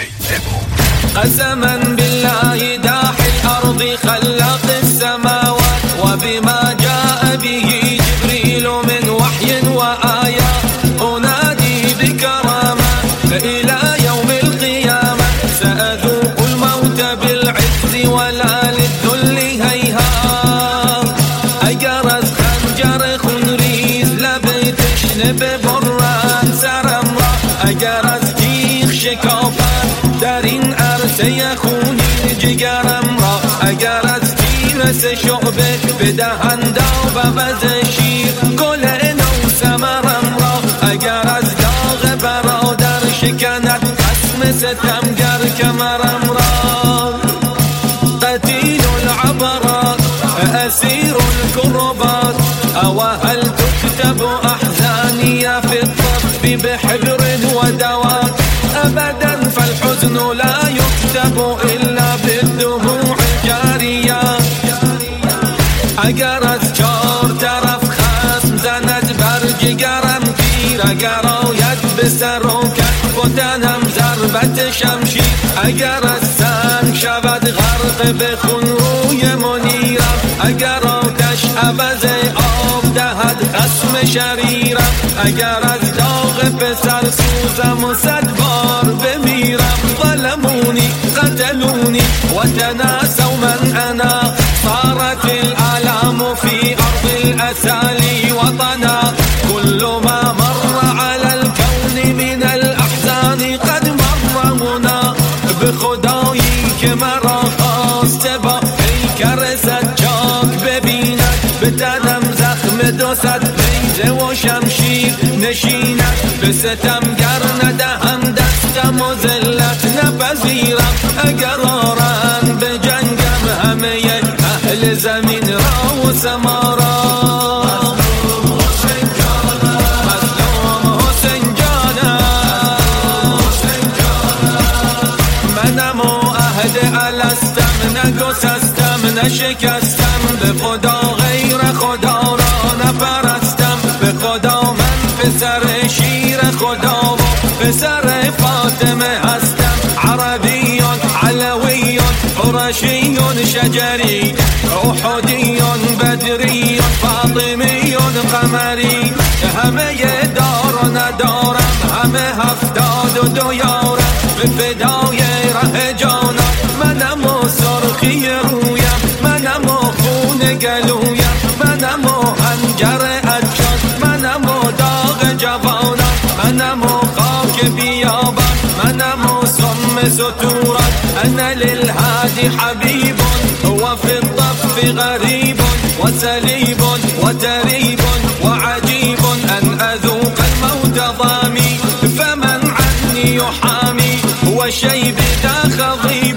قسما بالله داحي الأرض خلاق السماوات وبما جاء به جبريل من وحي وآيات أنادي بكرامة إلى يوم القيامة سأذوق الموت بالعز ولا للذل هيهات أجرز خنجر خنريز لبتش نببران سرمرا أجرز تيخ شكافات درین عرصه خونی جگرم را اگر از تیرس شعبه بدهند و وز شیر گل نو ثمرم را اگر از داغ برادر شکند خصم ستمگر کمرم را قتیل العبرات اسیر الكربات او هل تكتب احزاني في الطف بحبر ودوات ابدا فالحزن لا يكتب إلا بالدموع الجارية اگر از چار طرف خصم زند بر جگرم تیر اگر آید به سر و کف و تنم ضربت شمشیر اگر از سنگ شود غرق به خون روی منیرم اگر آتش عوض آب دهد خصم شریرم اگر از داغ پسر سوزم و 100 بار بمیرم ظلموني قتلوني وتناسوا من أنا صارت الآلام في أرض الأسالي وطنا كل ما مر على الكون من الأحزان قد مر هنا بخدایی که مرا خواست با پیکر سجاک ببیند به تنم زخم 200 نیزه و شمشیر نشیند به ستمگر ندهم دستم و ذلت نپذیرم اگر آرند به جنگم همه اهل زمین را و سما را مظلوم حسین جانم منم و عهد الستم نگسستم نشکستم به خدا غیر خدا را نپرستم به خدا من پسر شیر خدا و پسر فاطمه هستم عربیون علویون قرشیون شجری احدیون بدریون فاطمیون قمری همه دار و ندارم همه 72 یارم به فدای ره جانم منم و سرخی رویم منم و خون گلویم منم و حنجر اجان منم و داغ جوانم منم و خاک بیابان منم و سم ستوران انا للهادي حبيب هو في الطف غريب وسليب وتريب وعجيب أن أذوق الموت ضامي فمن عني يحامي هو الشيب ذا خضيب